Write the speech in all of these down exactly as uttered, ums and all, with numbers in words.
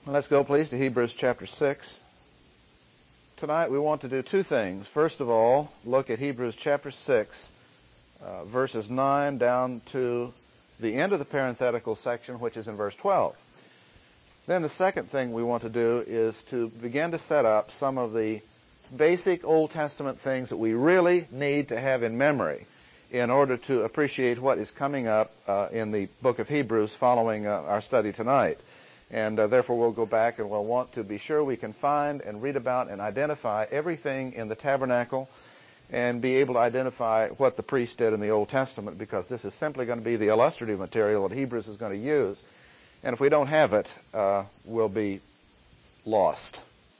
Let's go, please, to Hebrews chapter six. Tonight we want to do two things. First of all, look at Hebrews chapter six, uh, verses nine down to the end of the parenthetical section, which is in verse twelve. Then the second thing we want to do is to begin to set up some of the basic Old Testament things that we really need to have in memory in order to appreciate what is coming up uh, in the book of Hebrews following uh, our study tonight. And uh, therefore we'll go back and we'll want to be sure we can find and read about and identify everything in the tabernacle and be able to identify what the priest did in the Old Testament, because this is simply going to be the illustrative material that Hebrews is going to use. And if we don't have it, uh, we'll be lost.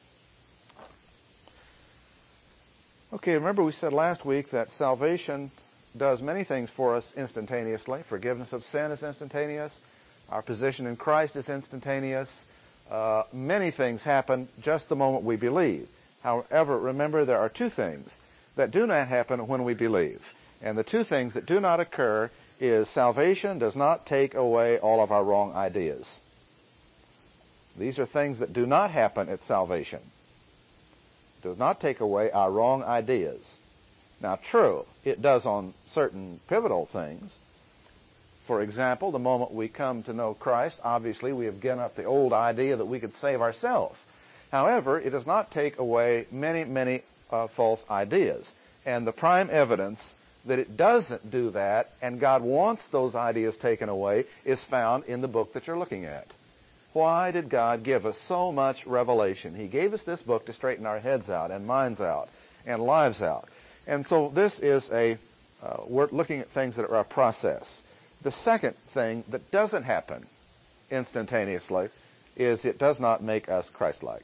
Okay, remember we said last week that salvation does many things for us instantaneously. Forgiveness of sin is instantaneous. Our position in Christ is instantaneous. Uh, many things happen just the moment we believe. However, remember there are two things that do not happen when we believe. And the two things that do not occur is salvation does not take away all of our wrong ideas. These are things that do not happen at salvation. It does not take away our wrong ideas. Now, true, it does on certain pivotal things. For example, the moment we come to know Christ, obviously we have given up the old idea that we could save ourselves. However, it does not take away many, many uh, false ideas. And the prime evidence that it doesn't do that, and God wants those ideas taken away, is found in the book that you're looking at. Why did God give us so much revelation? He gave us this book to straighten our heads out and minds out and lives out. And so this is a, uh, we're looking at things that are a process. The second thing that doesn't happen instantaneously is it does not make us Christ-like.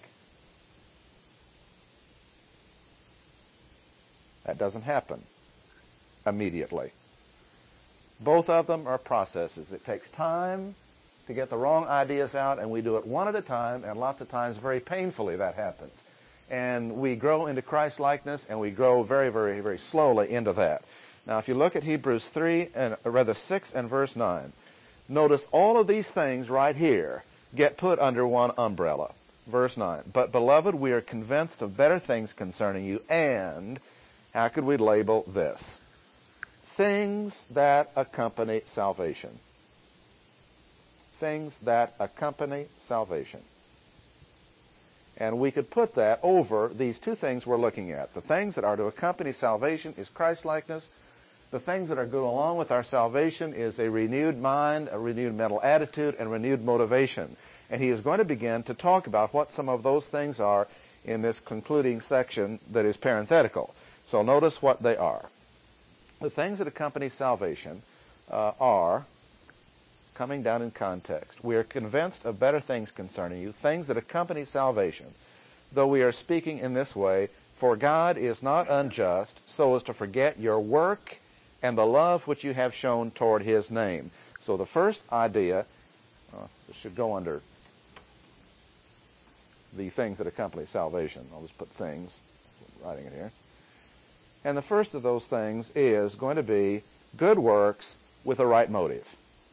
That doesn't happen immediately. Both of them are processes. It takes time to get the wrong ideas out, and we do it one at a time, and lots of times very painfully that happens. And we grow into Christ-likeness, and we grow very, very, very slowly into that. Now, if you look at Hebrews three, and or rather six and verse nine, notice all of these things right here get put under one umbrella. Verse nine, but beloved, we are convinced of better things concerning you, and how could we label this? Things that accompany salvation. Things that accompany salvation. And we could put that over these two things we're looking at. The things that are to accompany salvation is Christ-likeness. The things that are going along with our salvation is a renewed mind, a renewed mental attitude, and renewed motivation. And he is going to begin to talk about what some of those things are in this concluding section that is parenthetical. So notice what they are. The things that accompany salvation uh, are, coming down in context, we are convinced of better things concerning you, things that accompany salvation, though we are speaking in this way, for God is not unjust so as to forget your work and the love which you have shown toward his name. So the first idea, uh, this should go under the things that accompany salvation. I'll just put things, writing it here. And the first of those things is going to be good works with a right motive.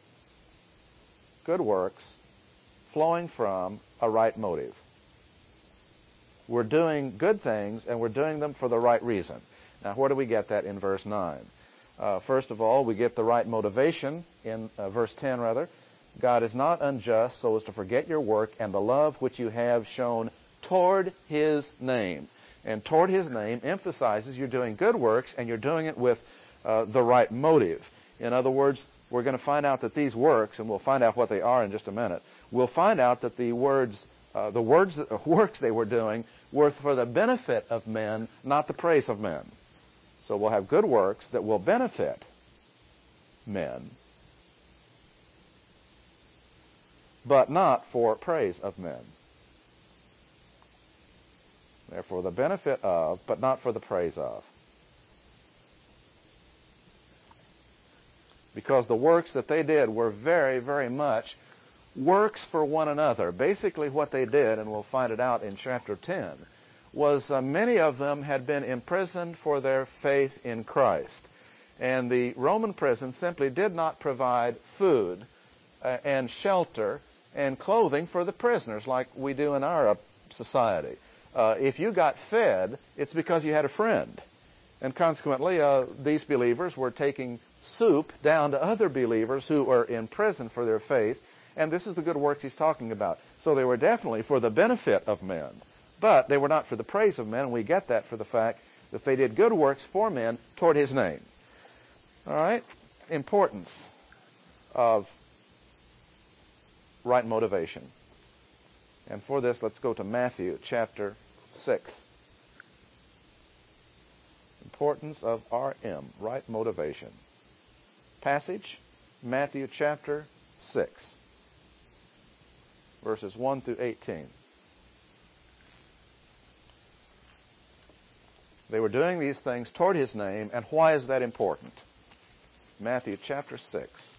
Good works flowing from a right motive. We're doing good things, and we're doing them for the right reason. Now, where do we get that in verse nine? Uh, first of all, we get the right motivation in uh, verse ten, rather. God is not unjust so as to forget your work and the love which you have shown toward his name. And toward his name emphasizes you're doing good works, and you're doing it with uh, the right motive. In other words, we're going to find out that these works, and we'll find out what they are in just a minute, we'll find out that the words, uh, the words, that, uh, works they were doing were for the benefit of men, not the praise of men. So we'll have good works that will benefit men, but not for praise of men. Therefore, the benefit of, but not for the praise of. Because the works that they did were very, very much works for one another. Basically what they did, and we'll find it out in chapter ten, was uh, many of them had been imprisoned for their faith in Christ. And the Roman prison simply did not provide food uh, and shelter and clothing for the prisoners like we do in our uh, society. Uh, if you got fed, it's because you had a friend. And consequently, uh, these believers were taking soup down to other believers who were in prison for their faith. And this is the good works he's talking about. So they were definitely for the benefit of men. But they were not for the praise of men. And we get that for the fact that they did good works for men toward his name. All right? Importance of right motivation. And for this, let's go to Matthew chapter six. Importance of R M, right motivation. Passage, Matthew chapter six, verses one through eighteen. They were doing these things toward his name, and why is that important? Matthew chapter six.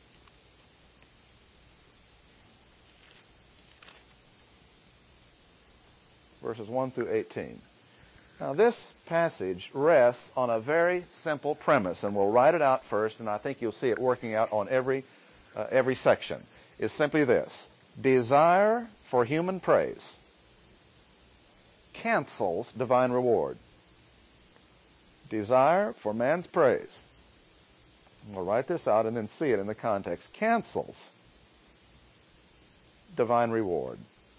Verses one through eighteen. Now this passage rests on a very simple premise, and we'll write it out first, and I think you'll see it working out on every uh, every section. It's simply this: desire for human praise cancels divine reward. Desire for man's praise. We'll write this out and then see it in the context. Cancels divine reward.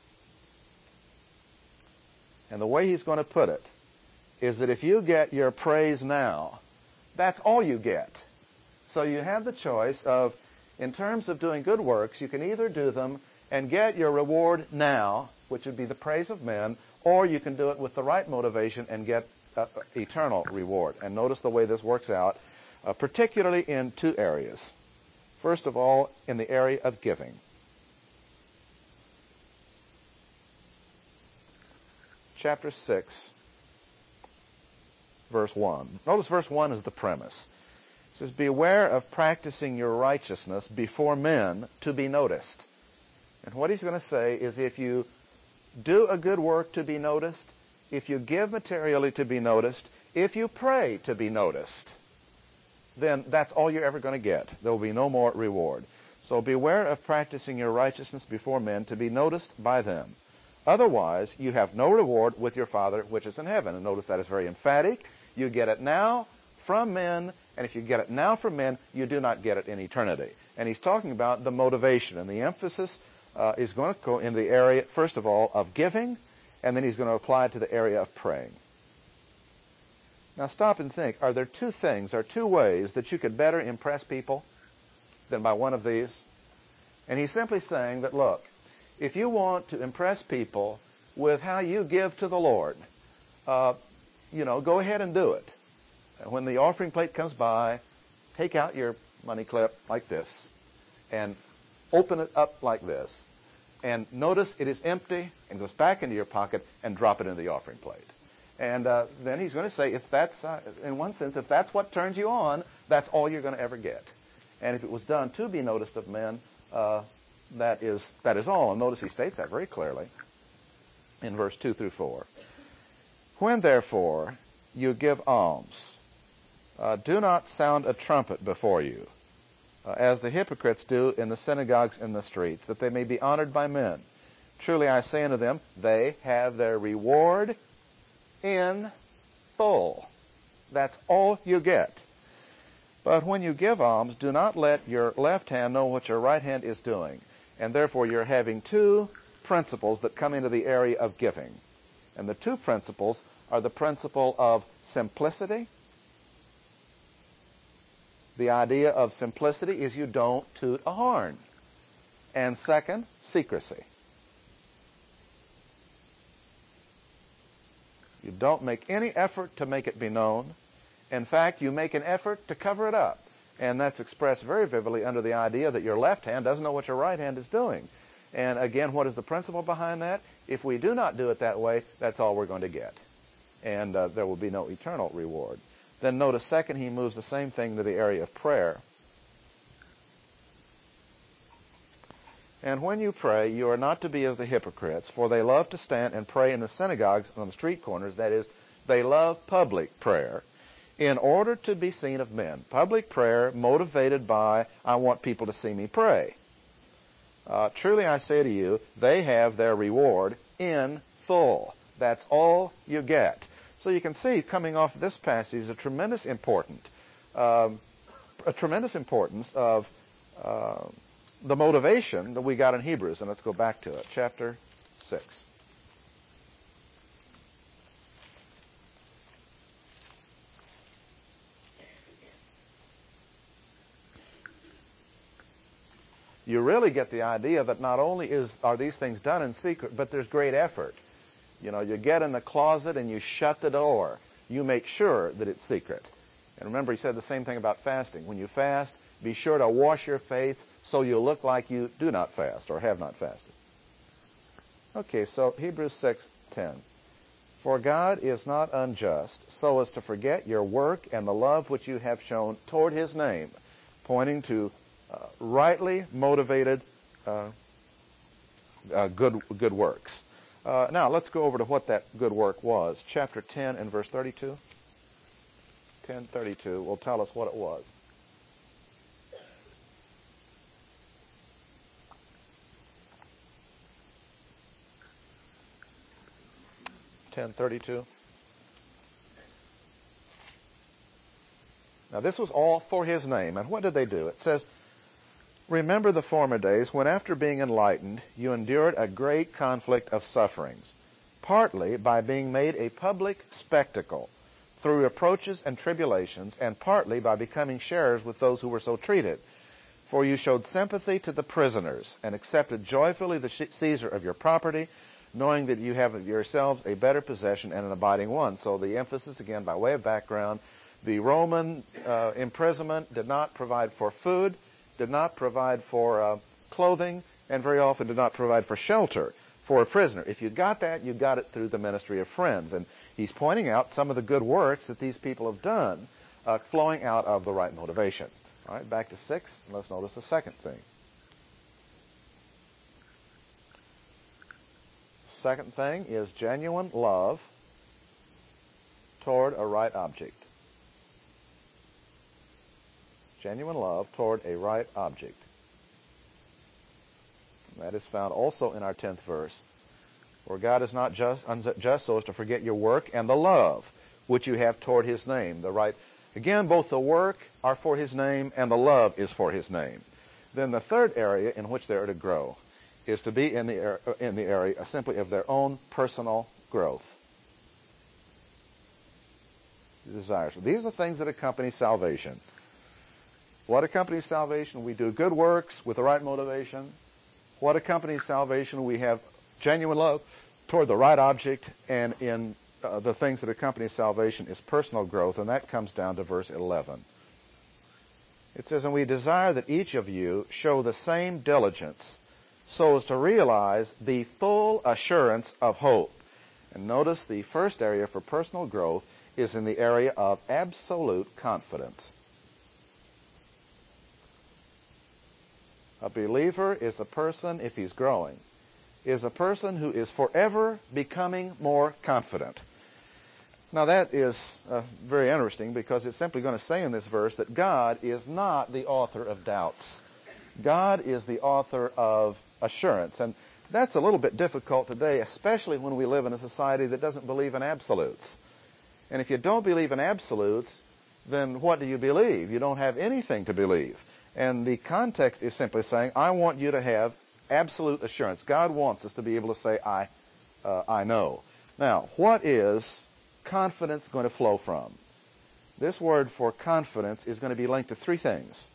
And the way he's going to put it is that if you get your praise now, that's all you get. So you have the choice of, in terms of doing good works, you can either do them and get your reward now, which would be the praise of men, or you can do it with the right motivation and get uh, eternal reward. And notice the way this works out, uh, particularly in two areas. First of all, in the area of giving. Chapter six, verse one. Notice verse one is the premise. It says, beware of practicing your righteousness before men to be noticed. And what he's going to say is if you do a good work to be noticed, if you give materially to be noticed, if you pray to be noticed, then that's all you're ever going to get. There will be no more reward. So beware of practicing your righteousness before men to be noticed by them. Otherwise, you have no reward with your Father which is in heaven. And notice that is very emphatic. You get it now from men, and if you get it now from men, you do not get it in eternity. And he's talking about the motivation, and the emphasis uh, is going to go in the area, first of all, of giving, and then he's going to apply it to the area of praying. Now stop and think, are there two things, or two ways that you could better impress people than by one of these? And he's simply saying that, look, if you want to impress people with how you give to the Lord, uh, you know, go ahead and do it. When the offering plate comes by, take out your money clip like this and open it up like this. And notice it is empty and goes back into your pocket and drop it into the offering plate. And uh, then he's going to say, if that's, uh, in one sense, if that's what turns you on, that's all you're going to ever get. And if it was done to be noticed of men, uh, That is that is all. And notice he states that very clearly in verse two through four. When, therefore, you give alms, uh, do not sound a trumpet before you, uh, as the hypocrites do in the synagogues and the streets, that they may be honored by men. Truly I say unto them, they have their reward in full. That's all you get. But when you give alms, do not let your left hand know what your right hand is doing. And therefore you're having two principles that come into the area of giving. And the two principles are the principle of simplicity. The idea of simplicity is you don't toot a horn. And second, secrecy. You don't make any effort to make it be known. In fact, you make an effort to cover it up. And that's expressed very vividly under the idea that your left hand doesn't know what your right hand is doing. And again, what is the principle behind that? If we do not do it that way, that's all we're going to get. And uh, there will be no eternal reward. Then notice, second, he moves the same thing to the area of prayer. And when you pray, you are not to be as the hypocrites, for they love to stand and pray in the synagogues and on the street corners. That is, they love public prayer in order to be seen of men. Public prayer motivated by, I want people to see me pray. Uh, truly I say to you, they have their reward in full. That's all you get. So you can see, coming off this passage, a tremendous important, um, a tremendous importance of uh, the motivation that we got in Hebrews. And let's go back to it, chapter six. You really get the idea that not only is are these things done in secret, but there's great effort. You know, you get in the closet and you shut the door. You make sure that it's secret. And remember, he said the same thing about fasting. When you fast, be sure to wash your face so you look like you do not fast or have not fasted. Okay, so Hebrews six ten. For God is not unjust, so as to forget your work and the love which you have shown toward his name, pointing to uh, rightly motivated uh, uh, good good works. Uh, now, let's go over to what that good work was. Chapter ten and verse thirty-two. ten thirty-two will tell us what it was. ten thirty-two. Now, this was all for his name. And what did they do? It says, remember the former days when after being enlightened, you endured a great conflict of sufferings, partly by being made a public spectacle through reproaches and tribulations, and partly by becoming sharers with those who were so treated. For you showed sympathy to the prisoners, and accepted joyfully the seizure of your property, knowing that you have of yourselves a better possession and an abiding one. So the emphasis, again, by way of background, the Roman uh, imprisonment did not provide for food, did not provide for uh, clothing, and very often did not provide for shelter for a prisoner. If you got that, you got it through the ministry of friends. And he's pointing out some of the good works that these people have done, uh, flowing out of the right motivation. All right, back to six. Let's notice the second thing. Second thing is genuine love toward a right object. Genuine love toward a right object. And that is found also in our tenth verse, where God is not just, unjust so as to forget your work and the love which you have toward his name. The right, again, both the work are for his name and the love is for his name. Then the third area in which they are to grow is to be in the, in the area simply of their own personal growth. Desires. These are the things that accompany salvation. What accompanies salvation? We do good works with the right motivation. What accompanies salvation? We have genuine love toward the right object, and in uh, the things that accompany salvation is personal growth, and that comes down to verse eleven. It says, and we desire that each of you show the same diligence so as to realize the full assurance of hope. And notice the first area for personal growth is in the area of absolute confidence. A believer is a person, if he's growing, is a person who is forever becoming more confident. Now that is uh, very interesting, because it's simply going to say in this verse that God is not the author of doubts. God is the author of assurance. And that's a little bit difficult today, especially when we live in a society that doesn't believe in absolutes. And if you don't believe in absolutes, then what do you believe? You don't have anything to believe. And the context is simply saying, I want you to have absolute assurance. God wants us to be able to say, I, uh, I know. Now, what is confidence going to flow from? This word for confidence is going to be linked to three things.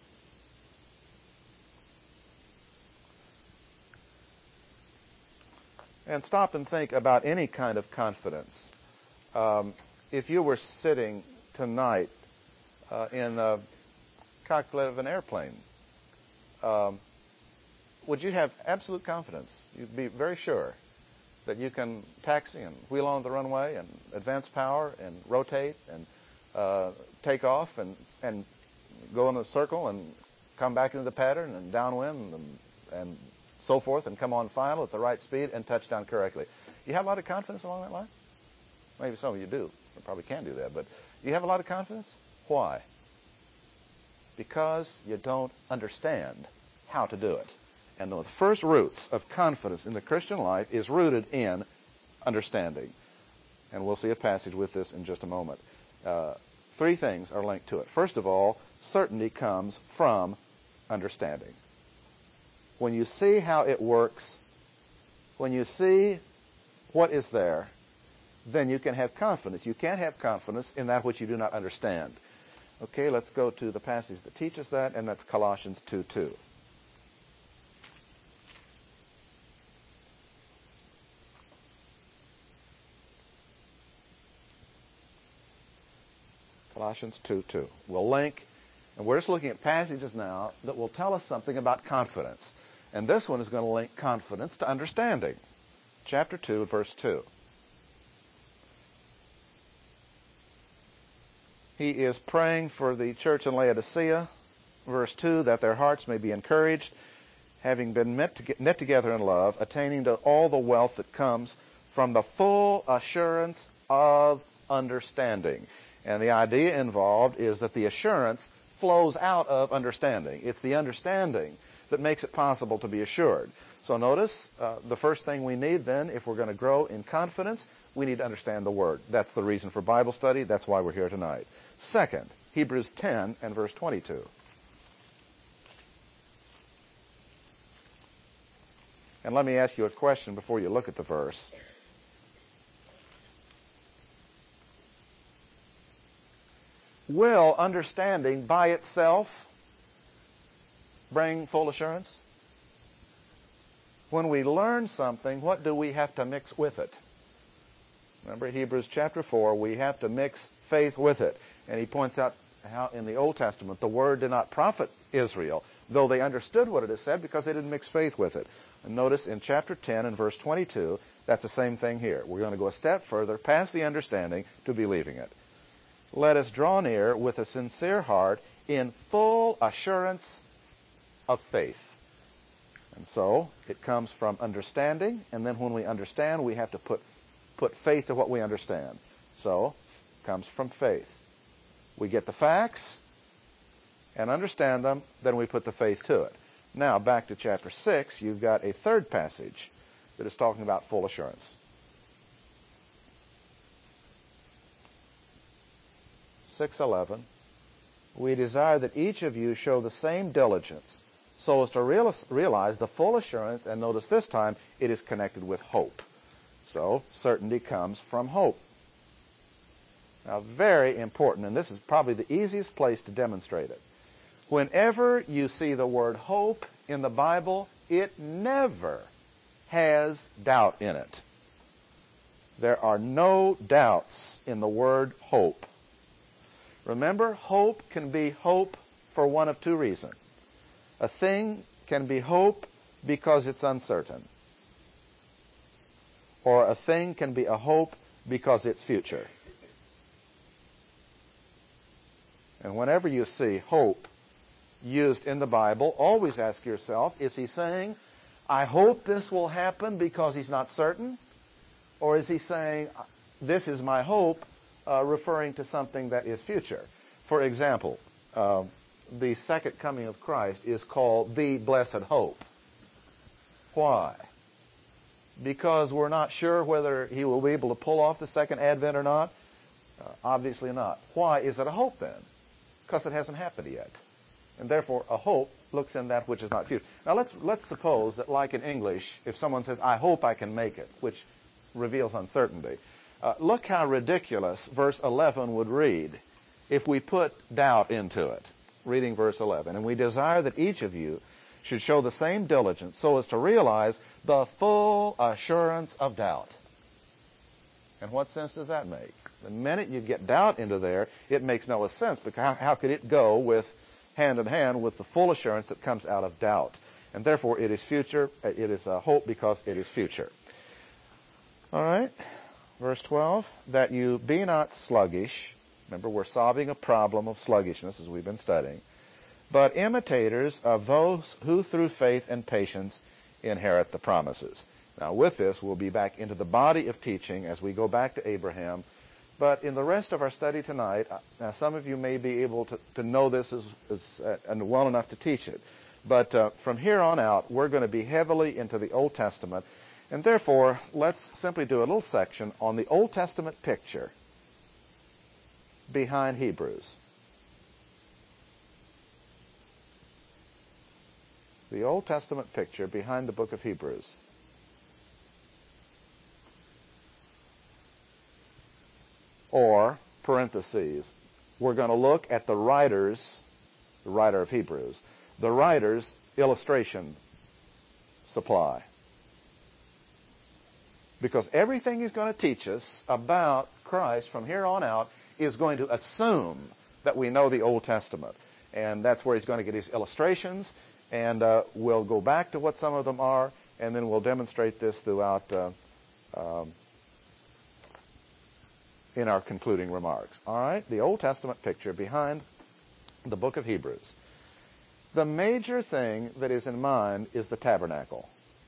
And stop and think about any kind of confidence. Um, if you were sitting tonight uh, in a cockpit of an airplane, um, would you have absolute confidence? You'd be very sure that you can taxi and wheel on the runway and advance power and rotate and uh, take off and, and go in a circle and come back into the pattern and downwind and, and so forth and come on final at the right speed and touch down correctly. You have a lot of confidence along that line? Maybe some of you do. You probably can do that. But you have a lot of confidence? Why? Because you don't understand how to do it. And the first roots of confidence in the Christian life is rooted in understanding. And we'll see a passage with this in just a moment. Uh, three things are linked to it. First of all, certainty comes from understanding. When you see how it works, when you see what is there, then you can have confidence. You can't have confidence in that which you do not understand. Okay, let's go to the passage that teaches that, and that's Colossians two two. Colossians two two. We'll link, and we're just looking at passages now that will tell us something about confidence. And this one is going to link confidence to understanding. Chapter two, verse two. He is praying for the church in Laodicea, verse two, that their hearts may be encouraged, having been met, to get, knit together in love, attaining to all the wealth that comes from the full assurance of understanding. And the idea involved is that the assurance flows out of understanding. It's the understanding that makes it possible to be assured. So notice, uh, the first thing we need then, if we're going to grow in confidence, we need to understand the Word. That's the reason for Bible study. That's why we're here tonight. Second, Hebrews ten and verse twenty-two. And let me ask you a question before you look at the verse. Will understanding by itself bring full assurance? When we learn something, what do we have to mix with it? Remember Hebrews chapter four, we have to mix faith with it. And he points out how in the Old Testament the Word did not profit Israel, though they understood what it has said because they didn't mix faith with it. And notice in chapter ten and verse twenty-two, that's the same thing here. We're going to go a step further past the understanding to believing it. Let us draw near with a sincere heart in full assurance of faith. And so it comes from understanding, and then when we understand, we have to put put faith to what we understand. So it comes from faith. We get the facts and understand them, then we put the faith to it. Now, back to chapter six, you've got a third passage that is talking about full assurance. six eleven. We desire that each of you show the same diligence so as to realize the full assurance, and notice this time it is connected with hope. So certainty comes from hope. Now, very important, and this is probably the easiest place to demonstrate it. Whenever you see the word hope in the Bible, it never has doubt in it. There are no doubts in the word hope. Remember, hope can be hope for one of two reasons. A thing can be hope because it's uncertain. Or a thing can be a hope because it's future. And whenever you see hope used in the Bible, always ask yourself, is he saying, I hope this will happen because he's not certain? Or is he saying, this is my hope, uh, referring to something that is future? For example, uh, the second coming of Christ is called the blessed hope. Why? Because we're not sure whether he will be able to pull off the second advent or not? Uh, obviously not. Why is it a hope then? Because it hasn't happened yet. And therefore, a hope looks in that which is not future. Now, let's let's suppose that, like in English, if someone says, I hope I can make it, which reveals uncertainty, uh, look how ridiculous verse eleven would read if we put doubt into it. Reading verse eleven. And we desire that each of you should show the same diligence so as to realize the full assurance of doubt. And what sense does that make? The minute you get doubt into there, it makes no sense, because how, how could it go with hand in hand with the full assurance that comes out of doubt? And therefore, it is future. It is a hope because it is future. All right, verse twelve, that you be not sluggish. Remember, we're solving a problem of sluggishness as we've been studying. But imitators of those who through faith and patience inherit the promises. Now, with this, we'll be back into the body of teaching as we go back to Abraham. But in the rest of our study tonight, now some of you may be able to, to know this as, as, uh, and well enough to teach it. But uh, from here on out, we're going to be heavily into the Old Testament. And therefore, let's simply do a little section on the Old Testament picture behind Hebrews. The Old Testament picture behind the book of Hebrews. Or, parentheses, we're going to look at the writer's, the writer of Hebrews, the writer's illustration supply. Because everything he's going to teach us about Christ from here on out is going to assume that we know the Old Testament. And that's where he's going to get his illustrations. And uh, we'll go back to what some of them are, and then we'll demonstrate this throughout uh, um, in our concluding remarks. All right? The Old Testament picture behind the book of Hebrews. The major thing that is in mind is the tabernacle.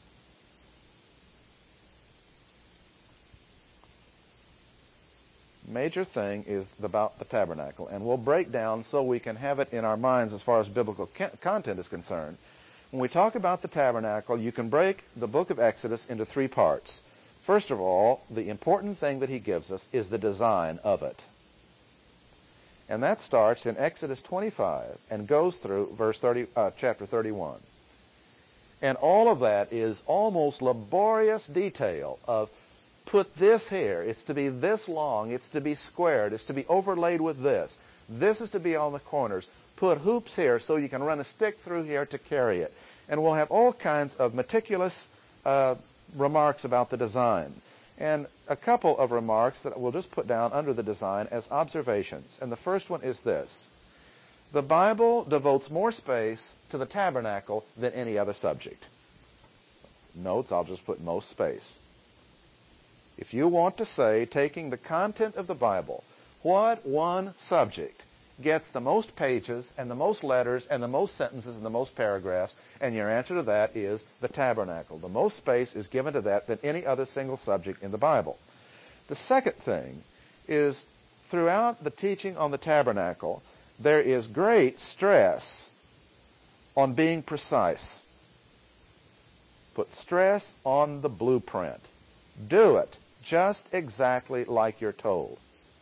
Major thing is about the tabernacle, and we'll break down so we can have it in our minds as far as biblical content is concerned. When we talk about the tabernacle, you can break the book of Exodus into three parts. First of all, the important thing that he gives us is the design of it. And that starts in Exodus twenty-five and goes through verse thirty, uh, chapter thirty-one. And all of that is almost laborious detail of put this here, it's to be this long, it's to be squared, it's to be overlaid with this. This is to be on the corners. Put hoops here so you can run a stick through here to carry it. And we'll have all kinds of meticulous uh, remarks about the design. And a couple of remarks that we'll just put down under the design as observations. And the first one is this. The Bible devotes more space to the tabernacle than any other subject. Notes, I'll just put most space. If you want to say, taking the content of the Bible, what one subject gets the most pages and the most letters and the most sentences and the most paragraphs, and your answer to that is the tabernacle. The most space is given to that than any other single subject in the Bible. The second thing is, throughout the teaching on the tabernacle, there is great stress on being precise. Put stress on the blueprint. Do it just exactly like you're told.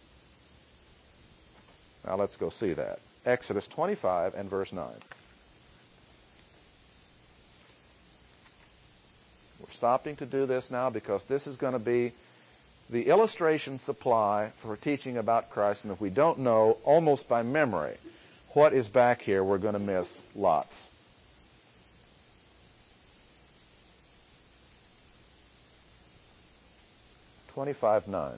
Now let's go see that. Exodus twenty-five and verse nine. We're stopping to do this now because this is going to be the illustration supply for teaching about Christ. And if we don't know almost by memory what is back here, we're going to miss lots. twenty-five nine.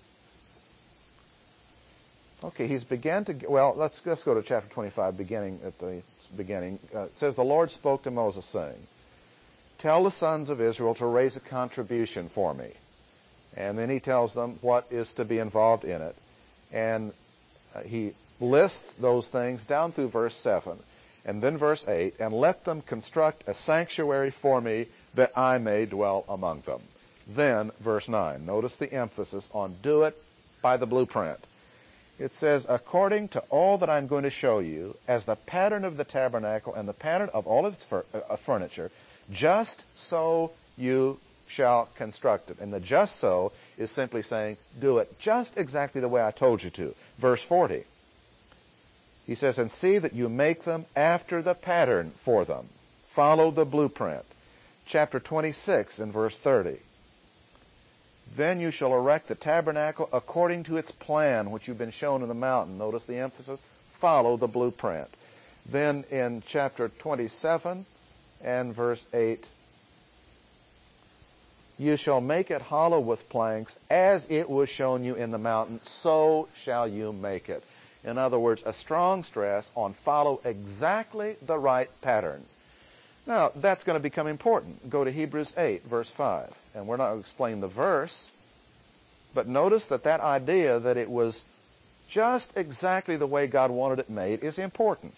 Okay, he's began to, well, let's, let's go to chapter twenty-five, beginning at the beginning. Uh, it says, the Lord spoke to Moses, saying, tell the sons of Israel to raise a contribution for me. And then he tells them what is to be involved in it. And uh, he lists those things down through verse seven. And then verse eight, and let them construct a sanctuary for me that I may dwell among them. Then, verse nine, notice the emphasis on do it by the blueprint. It says, according to all that I'm going to show you, as the pattern of the tabernacle and the pattern of all of its fur- uh, furniture, just so you shall construct it. And the just so is simply saying, do it just exactly the way I told you to. Verse forty. He says, and see that you make them after the pattern for them. Follow the blueprint. Chapter twenty-six and verse thirty. Then you shall erect the tabernacle according to its plan, which you've been shown in the mountain. Notice the emphasis. Follow the blueprint. Then in chapter twenty-seven and verse eight, you shall make it hollow with planks, as it was shown you in the mountain, so shall you make it. In other words, a strong stress on follow exactly the right pattern. Now, that's going to become important. Go to Hebrews eight, verse five. And we're not going to explain the verse, but notice that that idea that it was just exactly the way God wanted it made is important.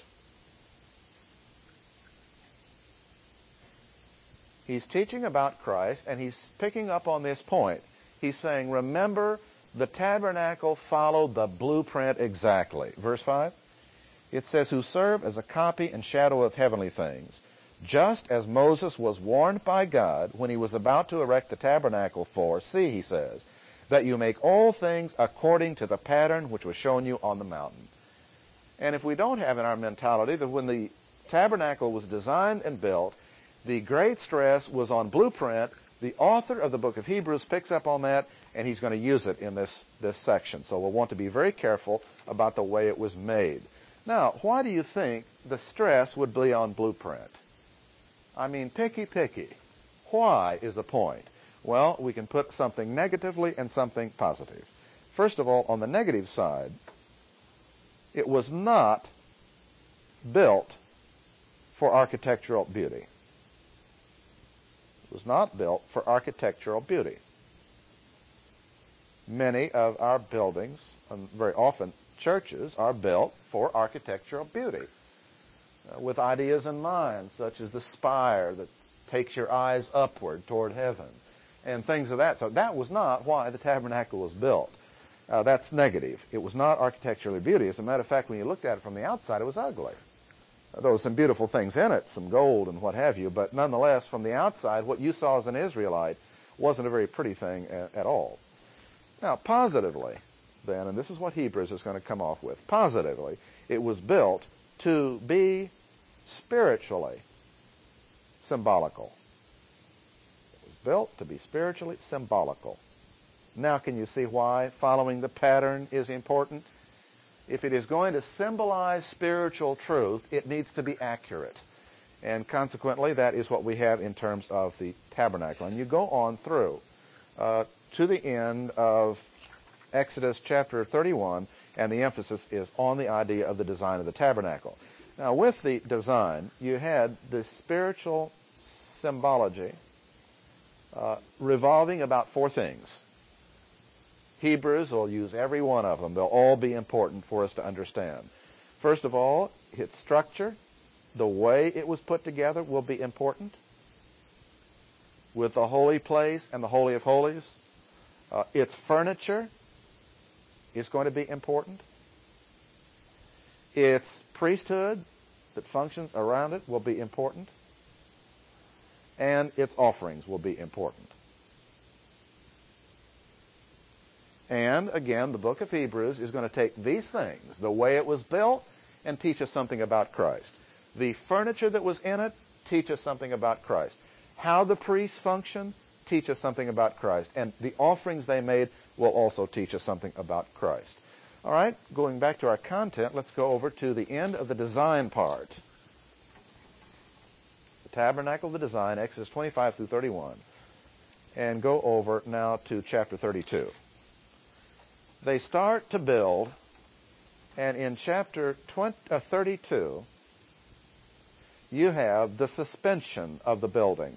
He's teaching about Christ, and he's picking up on this point. He's saying, remember, the tabernacle followed the blueprint exactly. Verse five. It says, who serve as a copy and shadow of heavenly things, just as Moses was warned by God when he was about to erect the tabernacle for, see, he says, that you make all things according to the pattern which was shown you on the mountain. And if we don't have in our mentality that when the tabernacle was designed and built, the great stress was on blueprint, the author of the book of Hebrews picks up on that, and he's going to use it in this, this section. So we'll want to be very careful about the way it was made. Now, why do you think the stress would be on blueprint? I mean, picky, picky. Why is the point? Well, we can put something negatively and something positive. First of all, on the negative side, it was not built for architectural beauty. It was not built for architectural beauty. Many of our buildings, and very often churches, are built for architectural beauty, uh, with ideas in mind, such as the spire that takes your eyes upward toward heaven, and things of that. So that was not why the tabernacle was built. Uh, that's negative. It was not architecturally beauty. As a matter of fact, when you looked at it from the outside, it was ugly. Uh, there were some beautiful things in it, some gold and what have you, but nonetheless, from the outside, what you saw as an Israelite wasn't a very pretty thing at, at all. Now, positively, then, and this is what Hebrews is going to come off with, positively, it was built to be spiritually symbolical. It was built to be spiritually symbolical. Now, can you see why following the pattern is important? If it is going to symbolize spiritual truth, it needs to be accurate. And consequently, that is what we have in terms of the tabernacle. And you go on through uh, to the end of Exodus chapter thirty-one, and the emphasis is on the idea of the design of the tabernacle. Now, with the design, you had the spiritual symbology uh, revolving about four things. Hebrews will use every one of them. They'll all be important for us to understand. First of all, its structure, the way it was put together, will be important. With the holy place and the Holy of Holies, uh, its furniture is going to be important. Its priesthood that functions around it will be important. And its offerings will be important. And, again, the book of Hebrews is going to take these things, the way it was built, and teach us something about Christ. The furniture that was in it, teach us something about Christ. How the priests function, teach us something about Christ. And the offerings they made will also teach us something about Christ. All right, going back to our content, let's go over to the end of the design part. The tabernacle, the design, Exodus twenty-five through thirty-one. And go over now to chapter thirty-two. They start to build, and in chapter twenty, uh, thirty-two, you have the suspension of the building.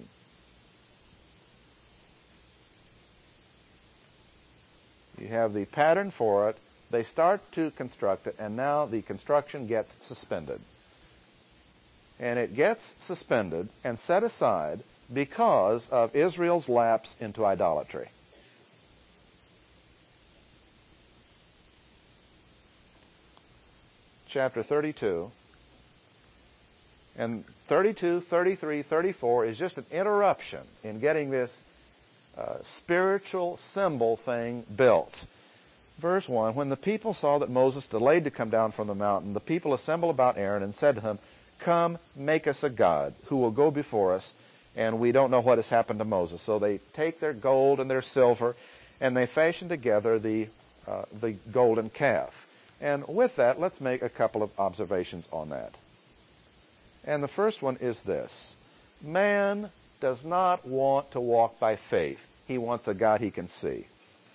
You have the pattern for it. They start to construct it, and now the construction gets suspended. And it gets suspended and set aside because of Israel's lapse into idolatry. Chapter thirty-two. And thirty-two, thirty-three, thirty-four is just an interruption in getting this uh, spiritual symbol thing built. Verse one, when the people saw that Moses delayed to come down from the mountain, the people assembled about Aaron and said to him, come, make us a god who will go before us, and we don't know what has happened to Moses. So they take their gold and their silver, and they fashion together the, uh, the golden calf. And with that, let's make a couple of observations on that. And the first one is this. Man does not want to walk by faith. He wants a God he can see.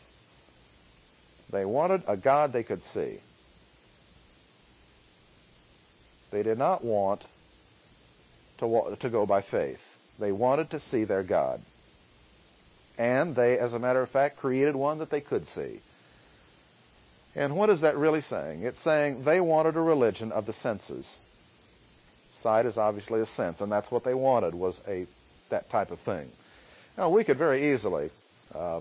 They wanted a God they could see. They did not want to, walk, to go by faith. They wanted to see their God. And they, as a matter of fact, created one that they could see. And what is that really saying? It's saying they wanted a religion of the senses. Sight is obviously a sense, and that's what they wanted, was a that type of thing. Now, we could very easily uh,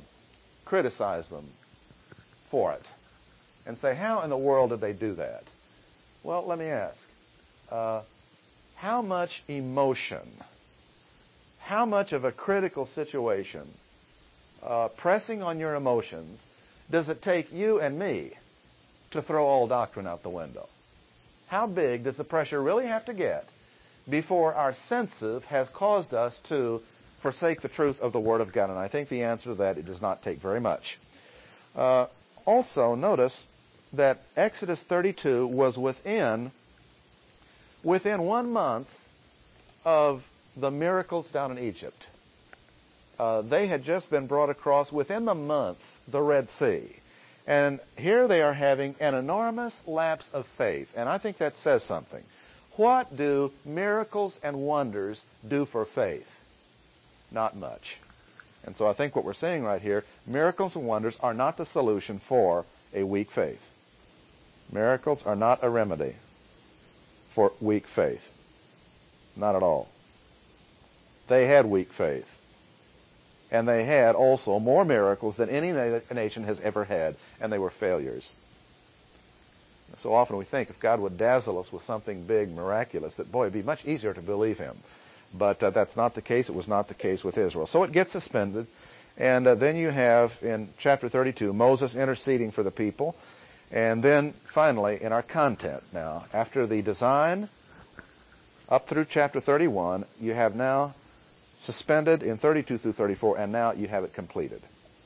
criticize them for it and say, how in the world did they do that? Well, let me ask, uh, how much emotion, how much of a critical situation, uh, pressing on your emotions, does it take you and me to throw all doctrine out the window? How big does the pressure really have to get before our sensitive has caused us to forsake the truth of the Word of God? And I think the answer to that, it does not take very much. Uh, also, notice that Exodus thirty-two was within, within one month of the miracles down in Egypt. Uh, they had just been brought across within the month the Red Sea. And here they are having an enormous lapse of faith. And I think that says something. What do miracles and wonders do for faith? Not much. And so I think what we're saying right here, miracles and wonders are not the solution for a weak faith. Miracles are not a remedy for weak faith. Not at all. They had weak faith. And they had also more miracles than any na- nation has ever had, and they were failures. So often we think if God would dazzle us with something big, miraculous, that, boy, it'd be much easier to believe him. But uh, that's not the case. It was not the case with Israel. So it gets suspended. And uh, then you have, in chapter thirty-two, Moses interceding for the people. And then, finally, in our content now, after the design, up through chapter thirty-one, you have now suspended in thirty-two through thirty-four, and now you have it completed.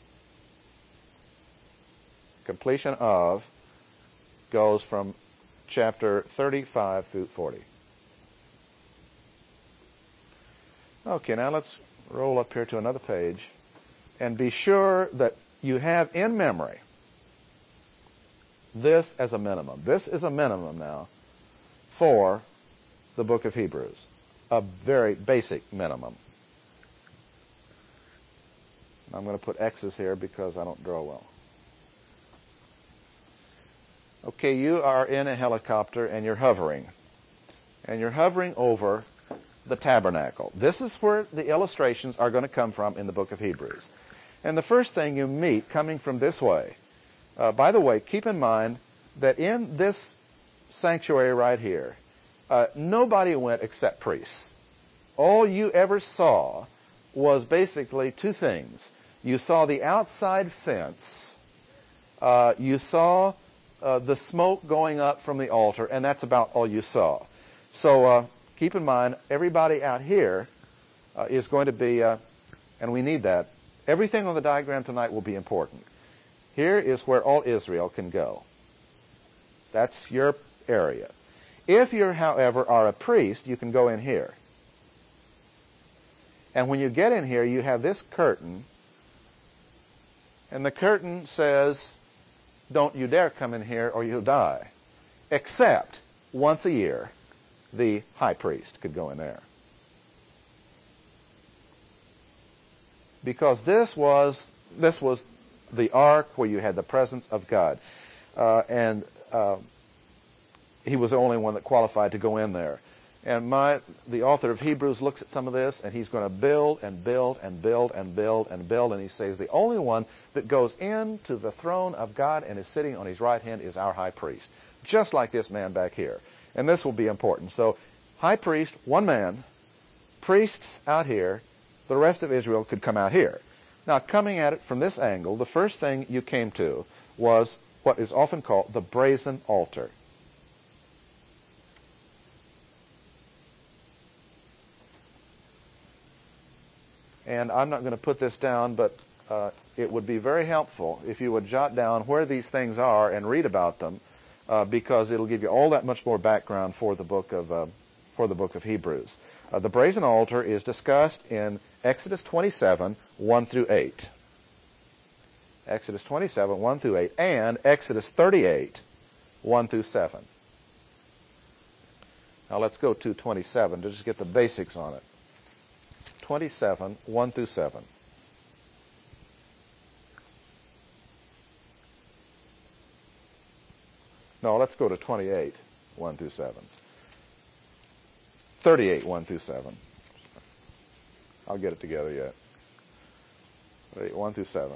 Completion of goes from chapter thirty-five through forty. Okay, now let's roll up here to another page and be sure that you have in memory this as a minimum. This is a minimum now for the book of Hebrews, a very basic minimum. I'm going to put X's here because I don't draw well. Okay, you are in a helicopter and you're hovering. And you're hovering over the tabernacle. This is where the illustrations are going to come from in the book of Hebrews. And the first thing you meet coming from this way, uh, by the way, keep in mind that in this sanctuary right here, uh, nobody went except priests. All you ever saw was basically two things. You saw the outside fence. Uh, you saw uh, the smoke going up from the altar, and that's about all you saw. So uh, keep in mind, everybody out here uh, is going to be, uh, and we need that. Everything on the diagram tonight will be important. Here is where all Israel can go. That's your area. If you, however, are a priest, you can go in here. And when you get in here, you have this curtain. And the curtain says, don't you dare come in here or you'll die. Except once a year, the high priest could go in there. Because this was this was the ark where you had the presence of God. Uh, and uh, he was the only one that qualified to go in there. And my the author of Hebrews looks at some of this, and he's going to build and build and build and build and build, and he says the only one that goes into the throne of God and is sitting on his right hand is our high priest, just like this man back here. And this will be important. So high priest, one man, priests out here, the rest of Israel could come out here. Now, coming at it from this angle, the first thing you came to was what is often called the brazen altar. And I'm not going to put this down, but uh, it would be very helpful if you would jot down where these things are and read about them, uh, because it'll give you all that much more background for the book of uh, for the book of Hebrews. Uh, the brazen altar is discussed in Exodus twenty-seven, one through eight. Exodus twenty-seven, one through eight, and Exodus thirty-eight, one through seven. Now let's go to twenty-seven to just get the basics on it. twenty-seven, one through seven. No, let's go to twenty-eight, one through seven. thirty-eight, one through seven. I'll get it together yet. thirty-eight, one through seven.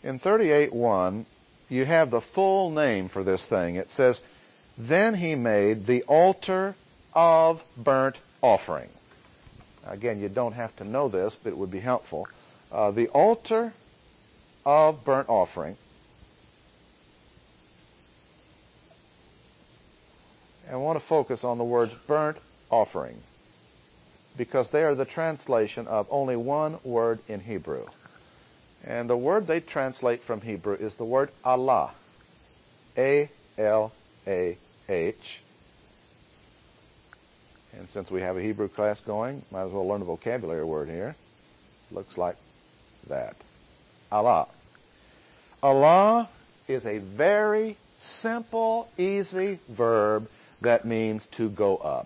In thirty-eight one, you have the full name for this thing. It says, then he made the altar of burnt offering. Again, you don't have to know this, but it would be helpful. Uh, the altar of burnt offering. I want to focus on the words burnt offering, because they are the translation of only one word in Hebrew. And the word they translate from Hebrew is the word Allah. A L A H. And since we have a Hebrew class going, might as well learn a vocabulary word here. Looks like that. Allah. Allah is a very simple, easy verb that means to go up.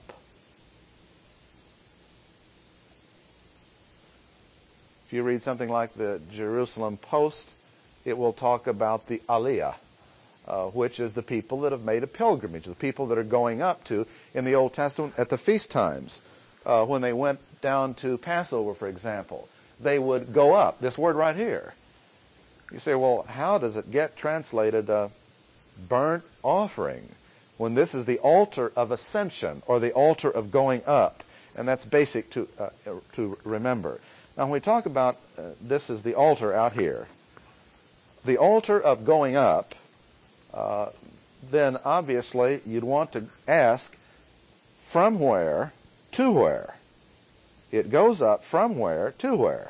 If you read something like the Jerusalem Post, it will talk about the Aliyah, uh, which is the people that have made a pilgrimage, the people that are going up to, in the Old Testament, at the feast times, uh, when they went down to Passover, for example, they would go up. This word right here. You say, well, how does it get translated uh, burnt offering when this is the altar of ascension, or the altar of going up? And that's basic to uh, to remember. Now, when we talk about uh, this is the altar out here, the altar of going up, uh, then obviously you'd want to ask from where to where. It goes up from where to where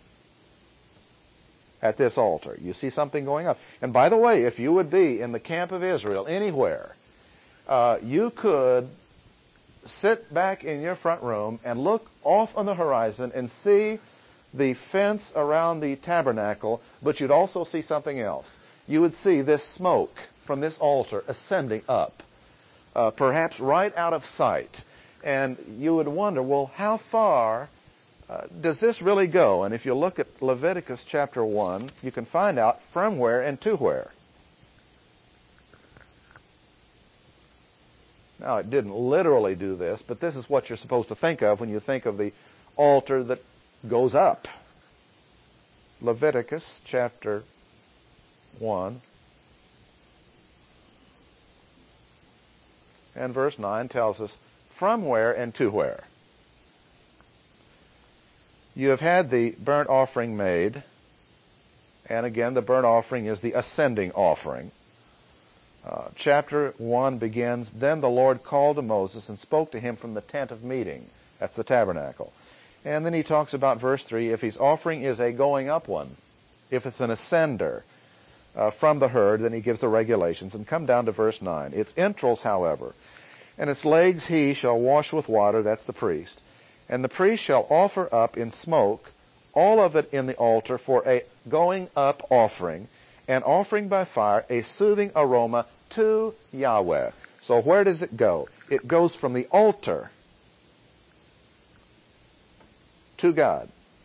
at this altar. You see something going up. And by the way, if you would be in the camp of Israel anywhere, uh, you could sit back in your front room and look off on the horizon and see the fence around the tabernacle, but you'd also see something else. You would see this smoke from this altar ascending up, uh, perhaps right out of sight. And you would wonder, well, how far uh, does this really go? And if you look at Leviticus chapter one, you can find out from where and to where. Now, it didn't literally do this, but this is what you're supposed to think of when you think of the altar that goes up. Leviticus chapter one and verse nine tells us from where and to where. You have had the burnt offering made, and again the burnt offering is the ascending offering. Uh, chapter one begins, then the Lord called to Moses and spoke to him from the tent of meeting. That's the tabernacle. And then he talks about verse three, if his offering is a going up one, if it's an ascender uh, from the herd, then he gives the regulations. And come down to verse nine. Its entrails, however, and its legs he shall wash with water, that's the priest. And the priest shall offer up in smoke all of it in the altar for a going up offering, and offering by fire a soothing aroma to Yahweh. So where does it go? It goes from the altar to God.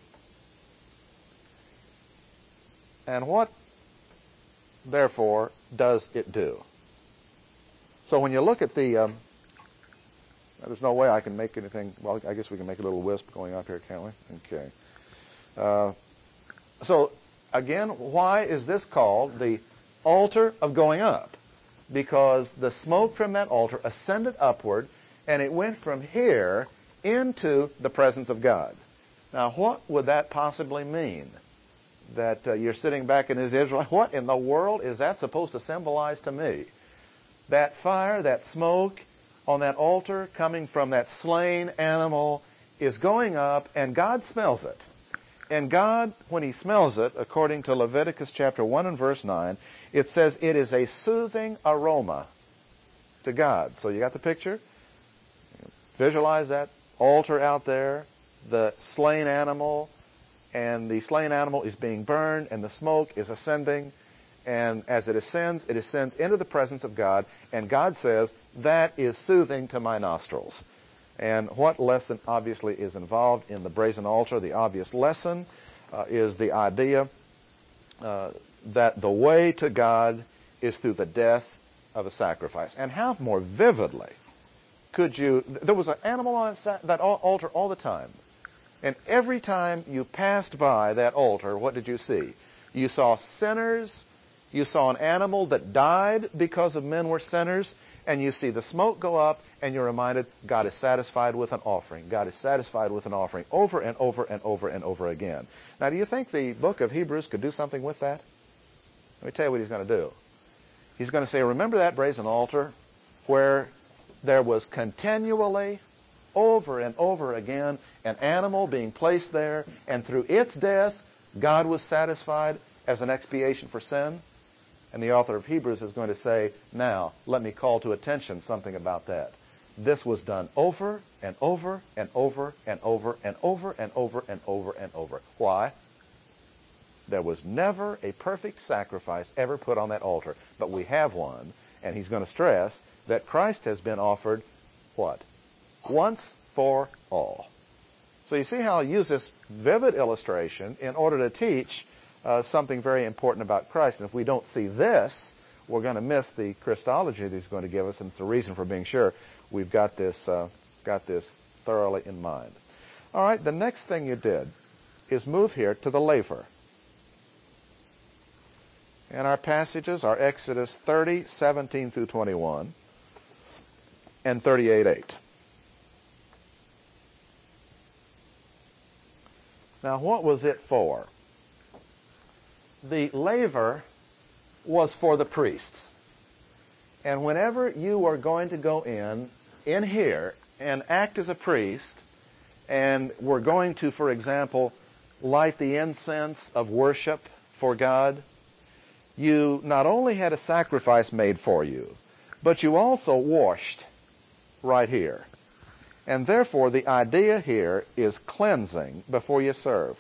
And what, therefore, does it do? So when you look at the, um, there's no way I can make anything, well, I guess we can make a little wisp going up here, can't we? Okay. Uh, so, again, why is this called the altar of going up? Because the smoke from that altar ascended upward, and it went from here into the presence of God. Now, what would that possibly mean? That uh, you're sitting back in Israel, what in the world is that supposed to symbolize to me? That fire, that smoke on that altar coming from that slain animal is going up, and God smells it. And God, when he smells it, according to Leviticus chapter one and verse nine, it says it is a soothing aroma to God. So you got the picture? Visualize that altar out there, the slain animal, and the slain animal is being burned, and the smoke is ascending. And as it ascends, it ascends into the presence of God, and God says, that is soothing to my nostrils. And what lesson obviously is involved in the brazen altar? The obvious lesson uh, is the idea uh, that the way to God is through the death of a sacrifice. And how more vividly could you... There was an animal on that altar all the time. And every time you passed by that altar, what did you see? You saw sinners. You saw an animal that died because of men were sinners. And you see the smoke go up, and you're reminded God is satisfied with an offering. God is satisfied with an offering over and over and over and over again. Now, do you think the book of Hebrews could do something with that? Let me tell you what he's going to do. He's going to say, remember that brazen altar where there was continually, over and over again, an animal being placed there, and through its death, God was satisfied as an expiation for sin? And the author of Hebrews is going to say, now, let me call to attention something about that. This was done over and over and over and over and over and over and over and over. Why? There was never a perfect sacrifice ever put on that altar. But we have one, and he's going to stress that Christ has been offered, what? Once for all. So you see how I'll use this vivid illustration in order to teach Uh, something very important about Christ. And if we don't see this, we're going to miss the Christology that he's going to give us, and it's the reason for being sure we've got this, uh, got this thoroughly in mind. All right, the next thing you did is move here to the laver. And our passages are Exodus thirty, seventeen through twenty-one, and thirty-eight, eight. Now, what was it for? The laver was for the priests. And whenever you are going to go in, in here, and act as a priest, and we're going to, for example, light the incense of worship for God, you not only had a sacrifice made for you, but you also washed right here. And therefore, the idea here is cleansing before you serve.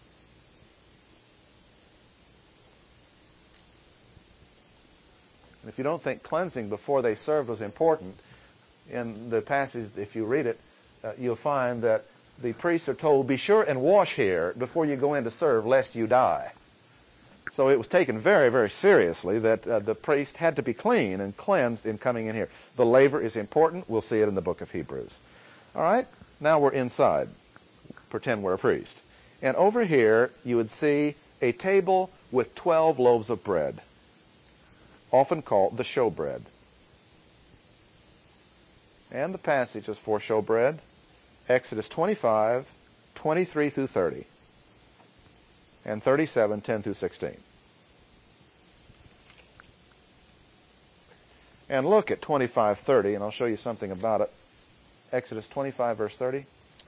If you don't think cleansing before they served was important, in the passage, if you read it, uh, you'll find that the priests are told, be sure and wash here before you go in to serve, lest you die. So it was taken very, very seriously that uh, the priest had to be clean and cleansed in coming in here. The laver is important. We'll see it in the book of Hebrews. All right, now we're inside. Pretend we're a priest. And over here, you would see a table with twelve loaves of bread, often called the showbread. And the passages for showbread, Exodus twenty-five, twenty-three through thirty, and thirty-seven, ten through sixteen. And look at twenty-five, thirty, and I'll show you something about it. Exodus twenty-five, verse thirty.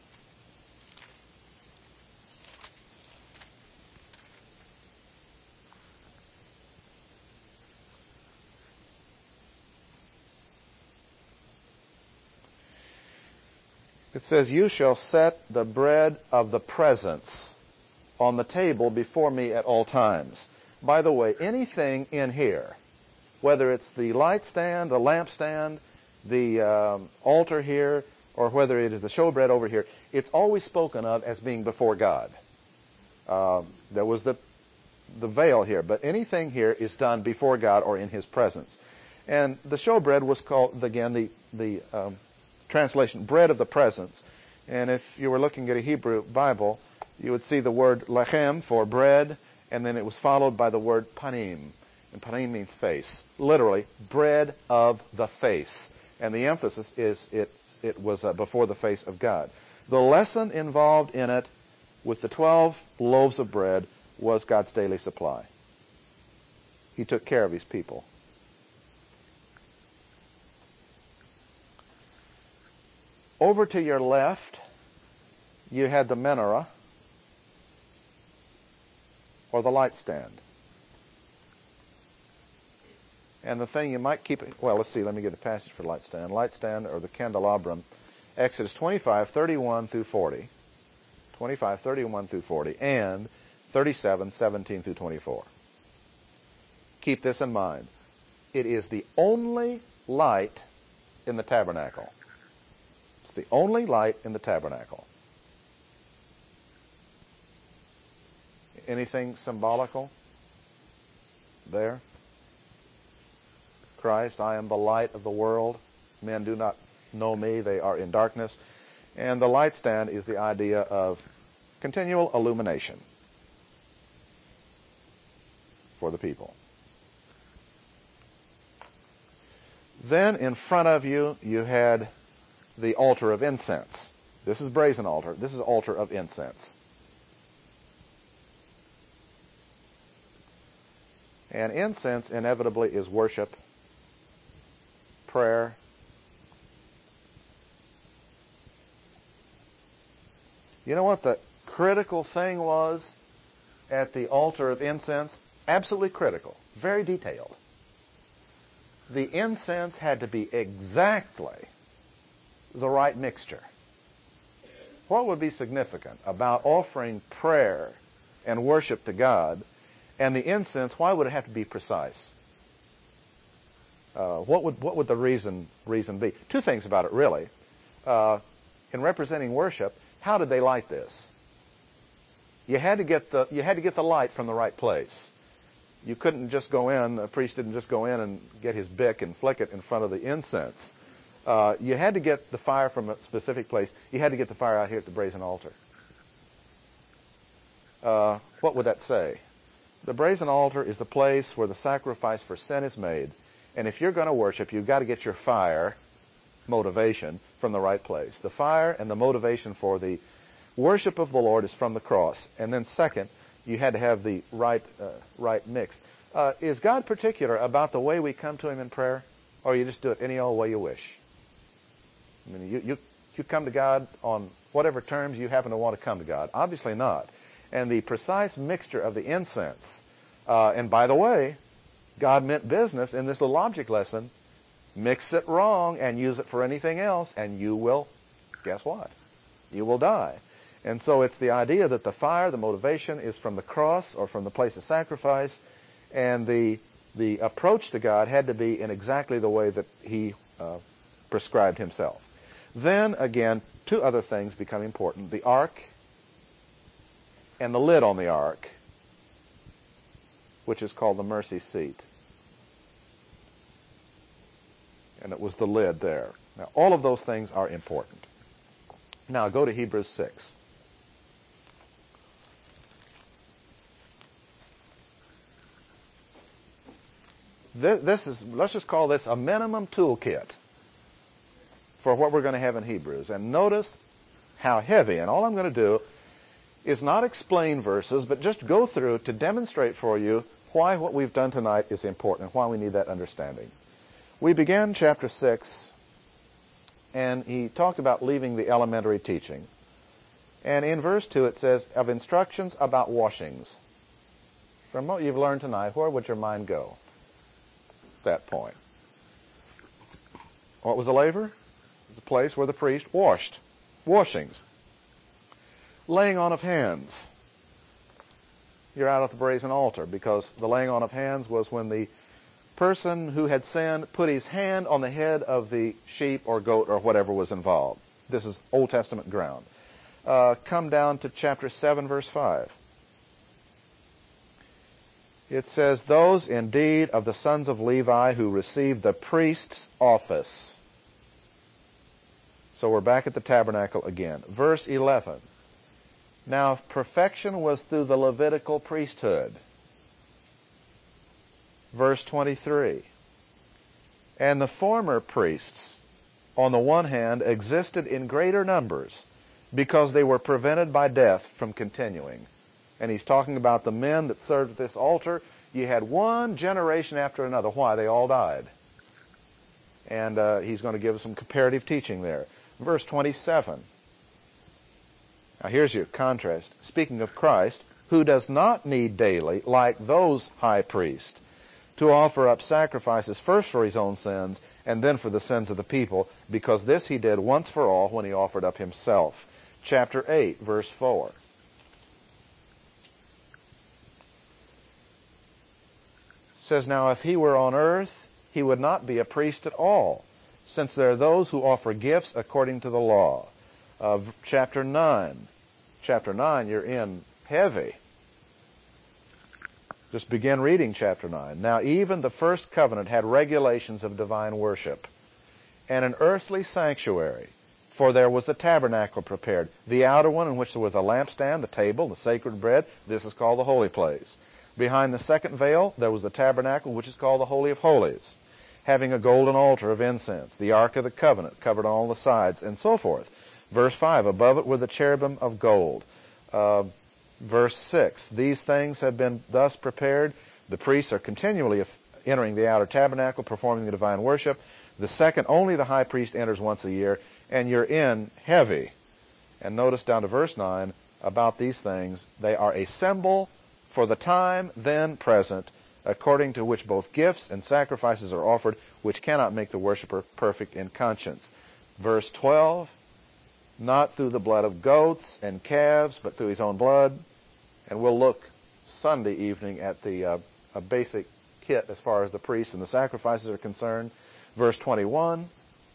It says, you shall set the bread of the presence on the table before me at all times. By the way, anything in here, whether it's the light stand, the lampstand, the um, altar here, or whether it is the showbread over here, it's always spoken of as being before God. Um, there was the the veil here, but anything here is done before God or in His presence. And the showbread was called, again, the the um, translation, bread of the presence. And if you were looking at a Hebrew Bible, you would see the word lechem for bread, and then it was followed by the word panim. And panim means face. Literally, bread of the face. And the emphasis is it it was uh, before the face of God. The lesson involved in it with the twelve loaves of bread was God's daily supply. He took care of His people. Over to your left, you had the menorah, or the light stand. And the thing you might keep, well, let's see, let me get the passage for light stand. Light stand, or the candelabrum, Exodus twenty-five, thirty-one through forty. twenty-five, thirty-one through forty, and thirty-seven, seventeen through twenty-four. Keep this in mind. It is the only light in the tabernacle. It's the only light in the tabernacle. Anything symbolical there? Christ, I am the light of the world. Men do not know me, they are in darkness. And the light stand is the idea of continual illumination. for the people. Then in front of you, you had the altar of incense. This is brazen altar. This is altar of incense. And incense inevitably is worship, prayer. You know what the critical thing was at the altar of incense? Absolutely critical. Very detailed. The incense had to be exactly the right mixture. What would be significant about offering prayer and worship to God and the incense? Why would it have to be precise? Uh, what would what would the reason reason be? Two things about it, really. Uh, in representing worship, how did they light this? You had to get the you had to get the light from the right place. You couldn't just go in. A priest didn't just go in and get his bick and flick it in front of the incense. Uh, you had to get the fire from a specific place. You had to get the fire out here at the brazen altar. Uh, what would that say? The brazen altar is the place where the sacrifice for sin is made. And if you're going to worship, you've got to get your fire motivation from the right place. The fire and the motivation for the worship of the Lord is from the cross. And then second, you had to have the right uh, right mix. Uh, is God particular about the way we come to Him in prayer? Or you just do it any old way you wish? I mean, you, you, you come to God on whatever terms you happen to want to come to God. Obviously not. And the precise mixture of the incense, uh, and by the way, God meant business in this little object lesson. Mix it wrong and use it for anything else, and you will, guess what? You will die. And so it's the idea that the fire, the motivation, is from the cross or from the place of sacrifice, and the the approach to God had to be in exactly the way that He uh, prescribed Himself. Then, again, two other things become important. The ark and the lid on the ark, which is called the mercy seat. And it was the lid there. Now, all of those things are important. Now, go to Hebrews six. This, this is, let's just call this a minimum toolkit for what we're going to have in Hebrews. And notice how heavy, and all I'm going to do is not explain verses, but just go through to demonstrate for you why what we've done tonight is important and why we need that understanding. We began chapter six, and he talked about leaving the elementary teaching. And in verse two it says, of instructions about washings. From what you've learned tonight, where would your mind go at that point? What was a laver? It was a place where the priest washed. Washings. Laying on of hands. You're out at the brazen altar, because the laying on of hands was when the person who had sinned put his hand on the head of the sheep or goat or whatever was involved. This is Old Testament ground. Uh, come down to chapter seven, verse five. It says, those indeed of the sons of Levi who received the priest's office. So we're back at the tabernacle again. Verse eleven. Now perfection was through the Levitical priesthood. Verse twenty-three. And the former priests, on the one hand, existed in greater numbers because they were prevented by death from continuing. And he's talking about the men that served at this altar. You had one generation after another. Why? They all died. And uh, he's going to give us some comparative teaching there. Verse twenty-seven. Now here's your contrast. Speaking of Christ, who does not need daily, like those high priests, to offer up sacrifices first for his own sins and then for the sins of the people, because this he did once for all when he offered up himself. Chapter eight, verse four. It says, now if he were on earth, he would not be a priest at all, since there are those who offer gifts according to the law. Of chapter nine. Chapter nine, you're in heavy. Just begin reading chapter nine. Now even the first covenant had regulations of divine worship and an earthly sanctuary, for there was a tabernacle prepared, the outer one in which there was a lampstand, the table, the sacred bread. This is called the holy place. Behind the second veil, there was the tabernacle, which is called the Holy of Holies, having a golden altar of incense, the Ark of the Covenant covered on all the sides, and so forth. Verse five, above it were the cherubim of gold. Uh, verse six, these things have been thus prepared. The priests are continually entering the outer tabernacle, performing the divine worship. The second, only the high priest enters once a year, and you're in heavy. And notice down to verse nine, about these things, they are a symbol for the time then present, according to which both gifts and sacrifices are offered, which cannot make the worshiper perfect in conscience. Verse twelve, not through the blood of goats and calves, but through his own blood. And we'll look Sunday evening at the uh, a basic kit as far as the priests and the sacrifices are concerned. Verse twenty-one,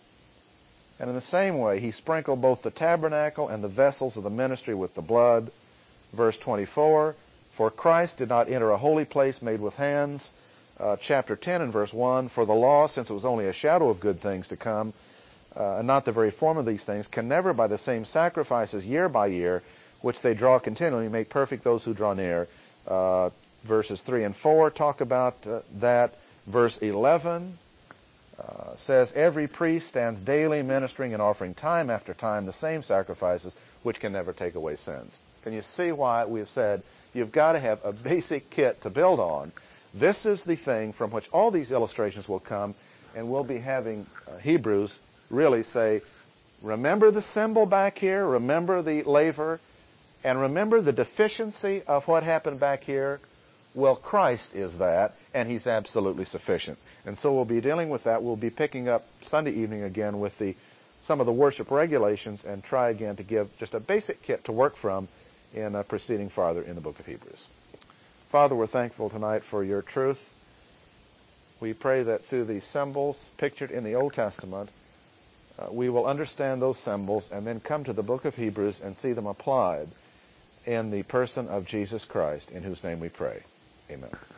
and in the same way he sprinkled both the tabernacle and the vessels of the ministry with the blood. Verse twenty-four, for Christ did not enter a holy place made with hands. Uh, chapter ten and verse one, for the law, since it was only a shadow of good things to come, uh, and not the very form of these things, can never by the same sacrifices year by year, which they draw continually, make perfect those who draw near. Uh, verses three and four talk about uh, that. Verse eleven uh, says, every priest stands daily ministering and offering time after time the same sacrifices, which can never take away sins. Can you see why we've said you've got to have a basic kit to build on? This is the thing from which all these illustrations will come, and we'll be having uh, Hebrews really say, remember the symbol back here, remember the laver, and remember the deficiency of what happened back here. Well, Christ is that, and he's absolutely sufficient. And so we'll be dealing with that. We'll be picking up Sunday evening again with the some of the worship regulations and try again to give just a basic kit to work from in uh, proceeding farther in the book of Hebrews. Father, we're thankful tonight for your truth. We pray that through the symbols pictured in the Old Testament, uh, we will understand those symbols and then come to the book of Hebrews and see them applied in the person of Jesus Christ, in whose name we pray. Amen.